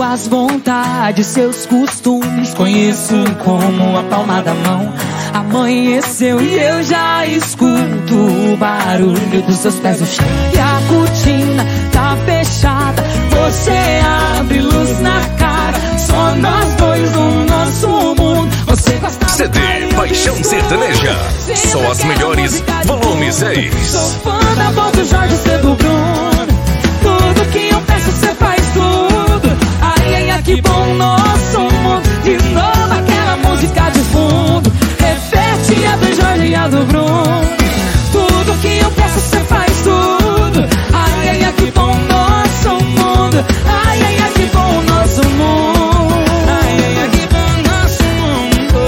Suas vontades, seus costumes, conheço como a palma da mão. Amanheceu e eu já escuto o barulho dos seus pés no chão. E a cortina tá fechada, você abre luz na cara. Só nós dois no nosso mundo. Você gosta CD Paixão Sertaneja, só as melhores, volume 6. Sou fã da voz do Jorge C. do Bruno. Tudo que eu peço cê faz tudo. Ai, ai, ai, que bom nosso mundo. De novo aquela música de fundo. Repete a do Jorge e a do Bruno. Tudo que eu peço cê faz tudo. Ai, ai, ai, que bom nosso mundo. Ai, ai, ai, que bom nosso mundo. Ai, ai, ai, que bom nosso mundo.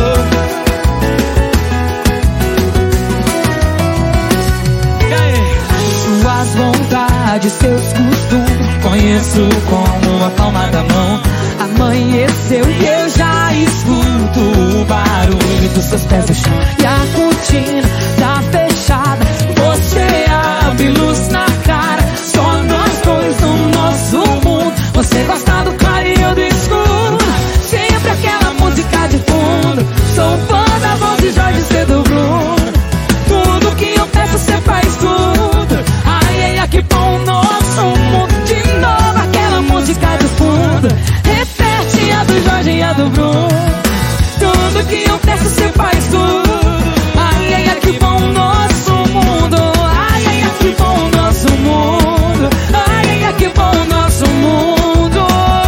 Suas vontades, seus costumes, conheço como a palma da mão. Amanheceu e eu já escuto o barulho dos seus pés no chão. E a cortina tá fechada, você abre luz na cara. Só nós dois no nosso mundo. Você gosta do claro e eu do escuro. Sempre aquela música de fundo. Sou fã da voz de Jorge C. do Bruno. Tudo que eu peço cê faz tudo. Ai, ai, ai, que bom nosso mundo. De novo aquela música de fundo. Repete a do Jorge e a do Bruno. Tudo que eu peço cê faz tudo. Ai, ai, ai, que bom nosso mundo. Ai, ai, ai, que bom nosso mundo. Ai, ai, ai, que bom nosso mundo.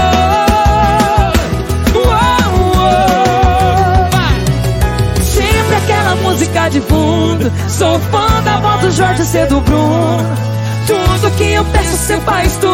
Uou, uou. Sempre aquela música de fundo. Sou fã da voz do Jorge C. do Bruno. Tudo que eu peço cê faz tudo.